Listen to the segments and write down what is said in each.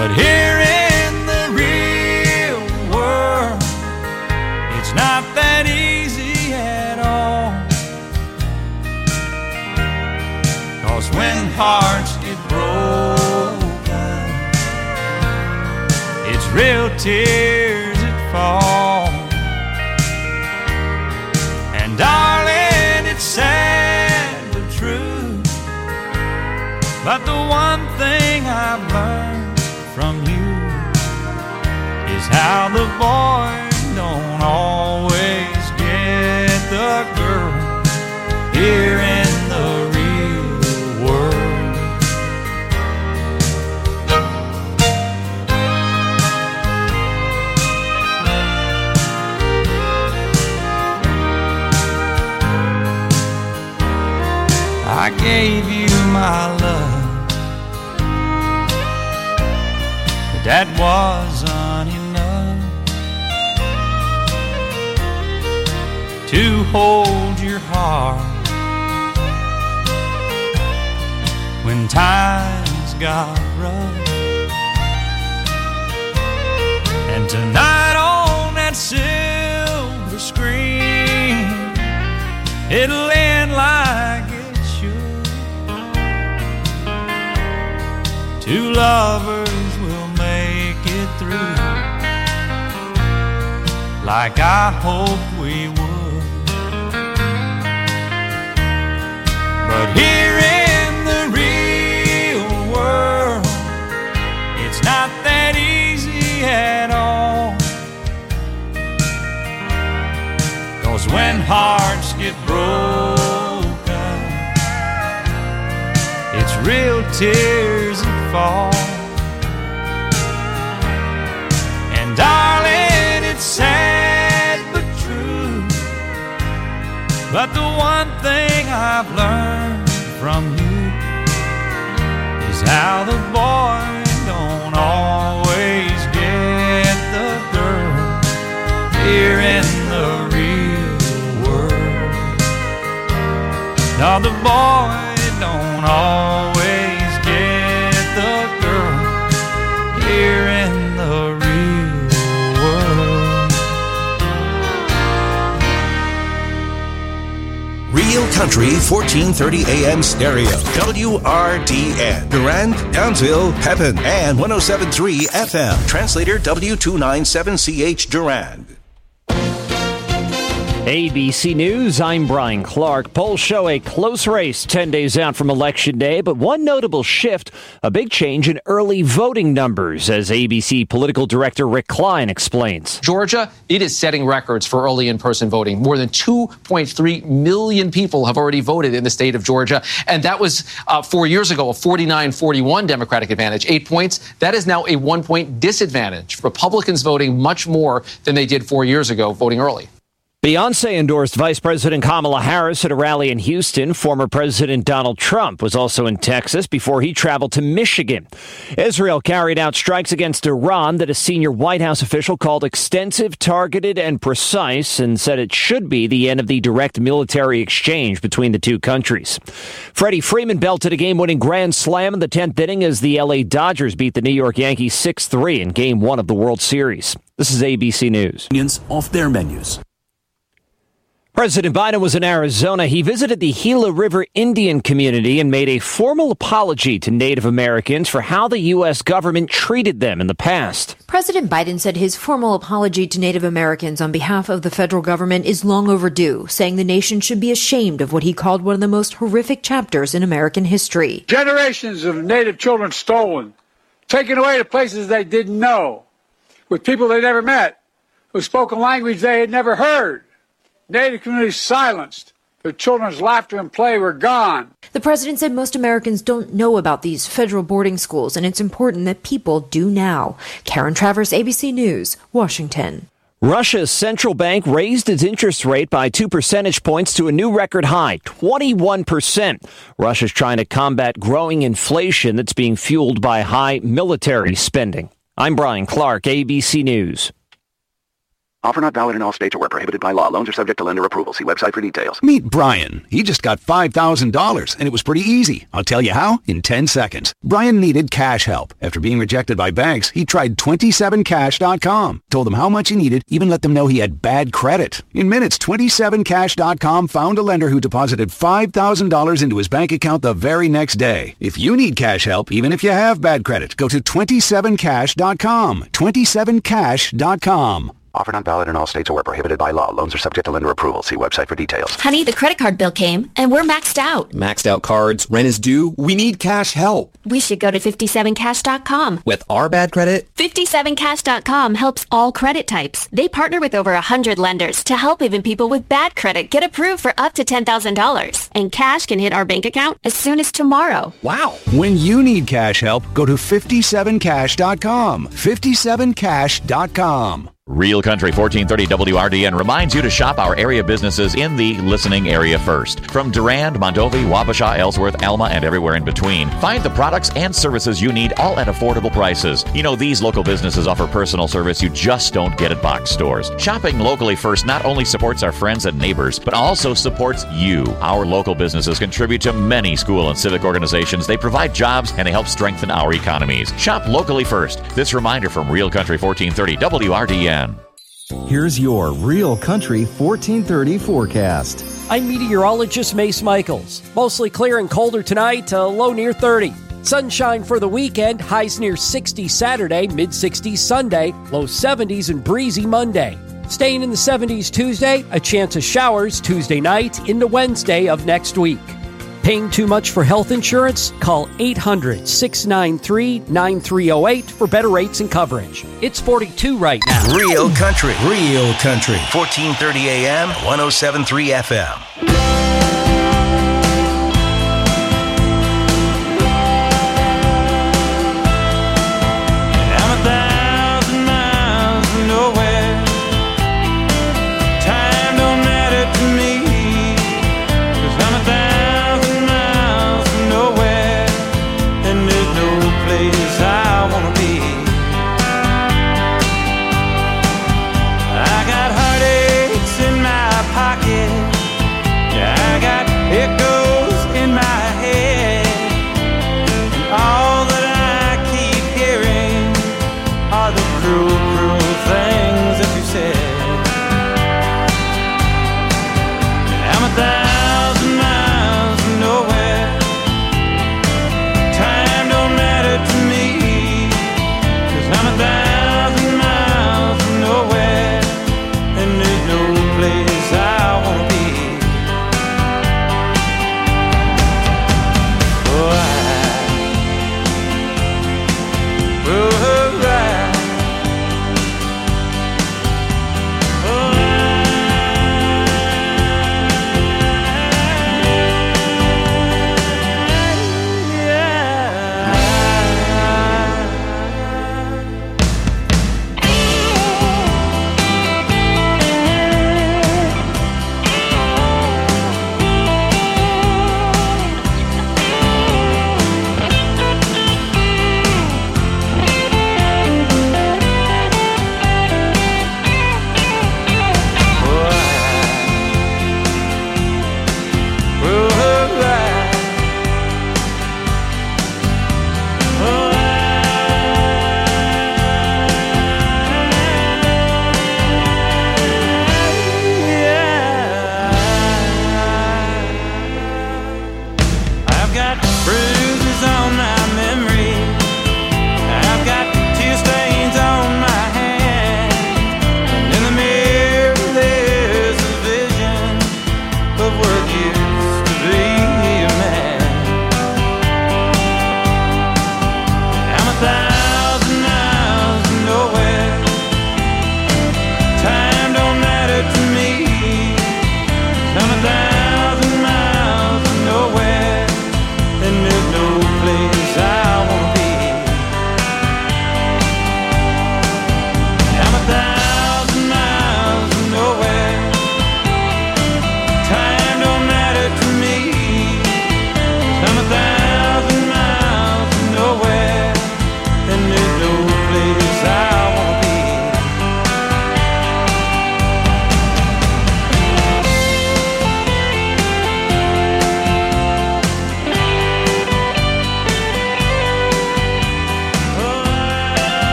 But here in the real world, it's not that easy at all. 'Cause when hearts get broken, it's real tears that fall. And darling, it's sad but true. But the one thing I've learned from you is how the boy don't always get the girl here in the real world. I gave you my love, but that wasn't enough to hold your heart when times got rough. And tonight on that silver screen, it'll end like it should. Two lovers will make it through, like I hoped we would. But here in the real world, it's not that easy at all. 'Cause when hearts get broken, it's real tears that fall. And darling, it's sad but true. But the one thing I've learned from you is how the boy don't always get the girl here in the real world. No, the boy don't always get the girl here in the real world. Real Country 1430 AM stereo. WRDN. Durand, Townsville, Pepin, and 107.3 FM. Translator W297CH Durand. ABC News, I'm Brian Clark. Polls show a close race 10 days out from Election Day, but one notable shift, a big change in early voting numbers, as ABC political director Rick Klein explains. Georgia, it is setting records for early in-person voting. More than 2.3 million people have already voted in the state of Georgia, and that was 4 years ago, a 49-41 Democratic advantage. 8 points. That is now a 1-point disadvantage. Republicans voting much more than they did 4 years ago, voting early. Beyonce endorsed Vice President Kamala Harris at a rally in Houston. Former President Donald Trump was also in Texas before he traveled to Michigan. Israel carried out strikes against Iran that a senior White House official called extensive, targeted, and precise, and said it should be the end of the direct military exchange between the two countries. Freddie Freeman belted a game-winning grand slam in the 10th inning as the LA Dodgers beat the New York Yankees 6-3 in Game 1 of the World Series. This is ABC News. Off their menus. President Biden was in Arizona. He visited the Gila River Indian community and made a formal apology to Native Americans for how the U.S. government treated them in the past. President Biden said his formal apology to Native Americans on behalf of the federal government is long overdue, saying the nation should be ashamed of what he called one of the most horrific chapters in American history. Generations of Native children stolen, taken away to places they didn't know, with people they never met, who spoke a language they had never heard. Native communities silenced. Their children's laughter and play were gone. The president said most Americans don't know about these federal boarding schools, and it's important that people do now. Karen Travers, ABC News, Washington. Russia's central bank raised its interest rate by 2 percentage points to a new record high, 21%. Russia's trying to combat growing inflation that's being fueled by high military spending. I'm Brian Clark, ABC News. Offer not valid in all states or where prohibited by law. Loans are subject to lender approval. See website for details. Meet Brian. He just got $5,000, and it was pretty easy. I'll tell you how in 10 seconds. Brian needed cash help. After being rejected by banks, he tried 27cash.com. Told them how much he needed, even let them know he had bad credit. In minutes, 27cash.com found a lender who deposited $5,000 into his bank account the very next day. If you need cash help, even if you have bad credit, go to 27cash.com. 27cash.com. Offer not valid in all states or where prohibited by law. Loans are subject to lender approval. See website for details. Honey, the credit card bill came, and we're maxed out. Maxed out cards, rent is due. We need cash help. We should go to 57cash.com. With our bad credit? 57cash.com helps all credit types. They partner with over 100 lenders to help even people with bad credit get approved for up to $10,000. And cash can hit our bank account as soon as tomorrow. Wow. When you need cash help, go to 57cash.com. 57cash.com. Real Country 1430 WRDN reminds you to shop our area businesses in the listening area first. From Durand, Mondovi, Wabasha, Ellsworth, Alma, and everywhere in between, find the products and services you need all at affordable prices. You know, these local businesses offer personal service you just don't get at box stores. Shopping locally first not only supports our friends and neighbors, but also supports you. Our local businesses contribute to many school and civic organizations. They provide jobs and they help strengthen our economies. Shop locally first. This reminder from Real Country 1430 WRDN. Here's your Real Country 1430 forecast. I'm meteorologist Mace Michaels. Mostly clear and colder tonight, low near 30. Sunshine for the weekend, highs near 60 Saturday, mid-60s Sunday, low 70s and breezy Monday. Staying in the 70s Tuesday, a chance of showers Tuesday night into Wednesday of next week. Paying too much for health insurance? Call 800-693-9308 for better rates and coverage. It's 42 right now. Real Country. Real Country. 1430 AM, 107.3 FM.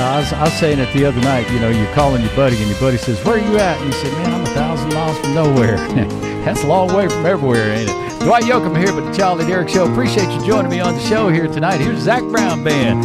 I was saying it the other night. You know, you're calling your buddy, and your buddy says, "Where are you at?" And you said, "Man, I'm 1,000 miles from nowhere." That's a long way from everywhere, ain't it? Dwight Yoakam here with the Charlie Derrick Show. Appreciate you joining me on the show here tonight. Here's Zac Brown Band.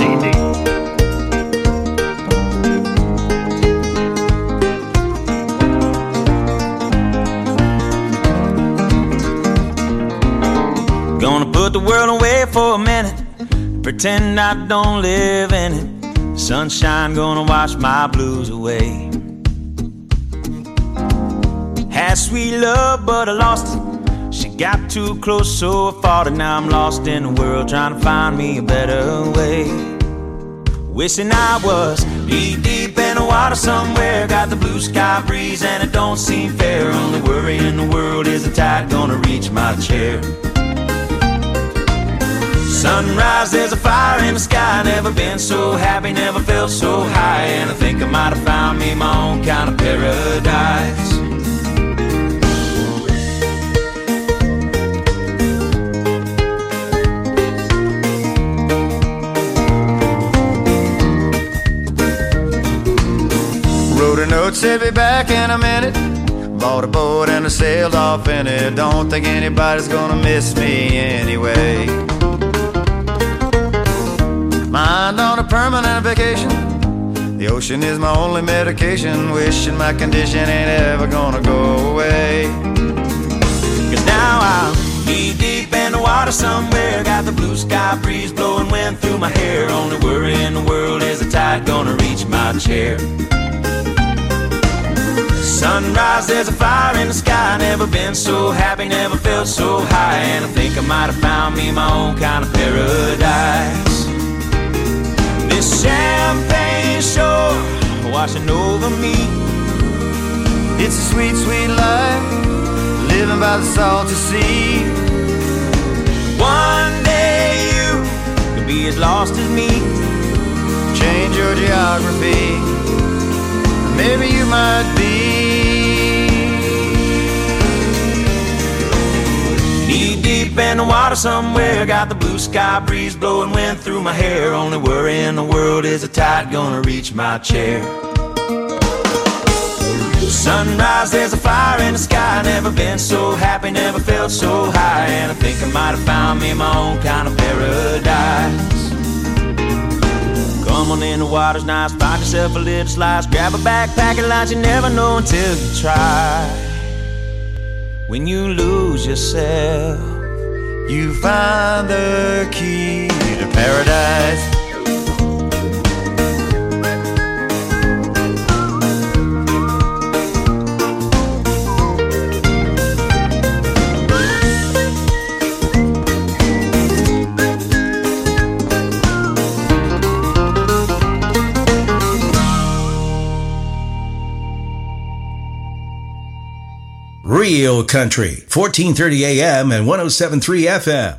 Gonna put the world away for a minute, pretend I don't live in it. Sunshine gonna wash my blues away. Had sweet love, but I lost it. She got too close, so I fought it. Now I'm lost in the world, trying to find me a better way. Wishing I was deep in the water somewhere. Got the blue sky breeze and it don't seem fair. Only worry in the world is the tide gonna reach my chair. Sunrise, there's a fire in the sky. Never been so happy, never felt so high. And I think I might have found me my own kind of paradise. Wrote a note, said be back in a minute. Bought a boat and I sailed off in it. Don't think anybody's gonna miss me anyway. Mind on a permanent vacation. The ocean is my only medication. Wishing my condition ain't ever gonna go away. Cause now I'm deep in the water somewhere. Got the blue sky breeze blowing wind through my hair. Only worry in the world is the tide gonna reach my chair. Sunrise, there's a fire in the sky. Never been so happy, never felt so high. And I think I might have found me my own kind of paradise. This champagne shore washing over me. It's a sweet, sweet life, living by the salty sea. One day you could be as lost as me. Change your geography, maybe you might be. Knee deep in the water somewhere. Got the blue sky breeze blowing wind through my hair. Only worry in the world is the tide gonna reach my chair. Sunrise, there's a fire in the sky. Never been so happy, never felt so high. And I think I might have found me my own kind of paradise. Come on in, the water's nice. Find yourself a little slice. Grab a backpack and lunch. You never know until you try. When you lose yourself, you find the key to paradise. Real Country, 1430 AM and 107.3 FM.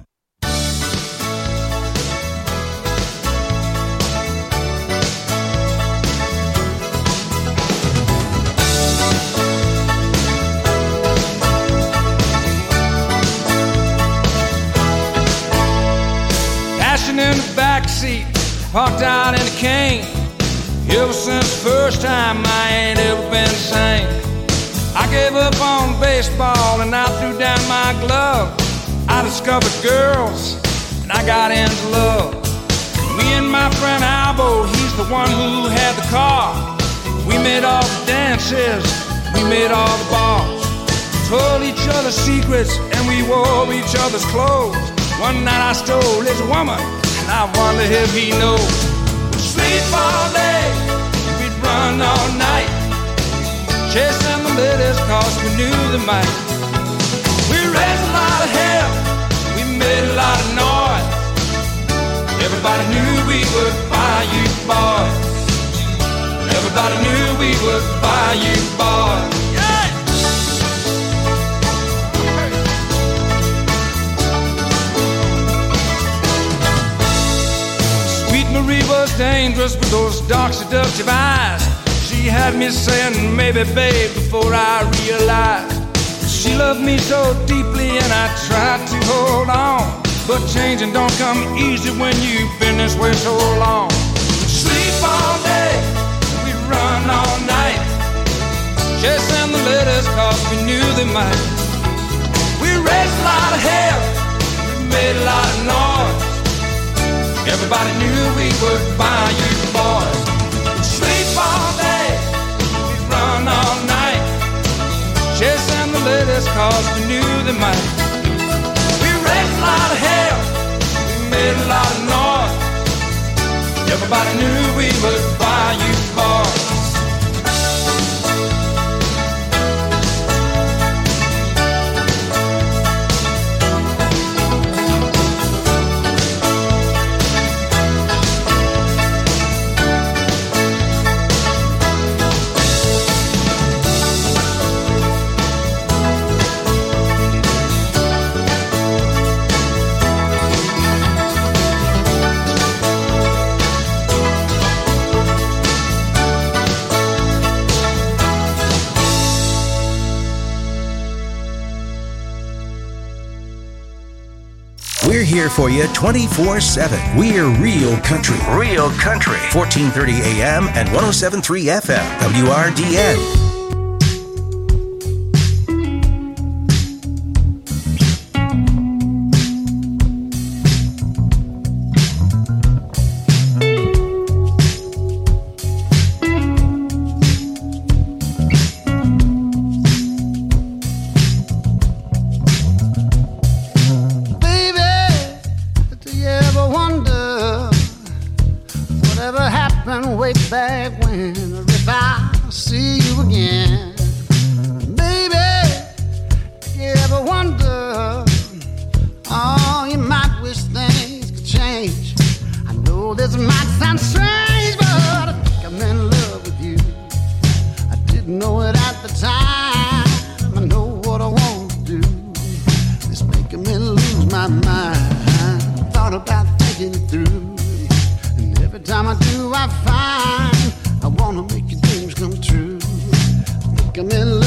Dashing in the backseat, parked out in a cane. Ever since the first time, I ain't ever been the same. I gave up on baseball and I threw down my glove. I discovered girls and I got into love. Me and my friend Albo, he's the one who had the car. We made all the dances, we made all the balls. Told each other secrets and we wore each other's clothes. One night I stole his woman and I wonder if he knows. We'd sleep all day, we'd run all night, chasing the ladies cause we knew they might. We raised a lot of hell, we made a lot of noise. Everybody knew we would buy you boys. Everybody knew we would buy you boys. Yeah! Sweet Marie was dangerous with those dark seductive eyes. She had me saying, maybe babe, before I realized. She loved me so deeply and I tried to hold on. But changing don't come easy when you've been this way so long. Sleep sleep all day, we run all night, chasing the letters cause we knew they might. We raised a lot of hell, we made a lot of noise. Everybody knew we were Bayou boys. We sleep all day, we run all night, chasing the letters cause we knew they might. We raised a lot of hell, we made a lot of noise. Everybody knew we were Bayou boys. We're here for you 24/7. We're Real Country. Real Country. 1430 AM and 107.3 FM. WRDN. I wanna make your dreams come true. Make 'em in love.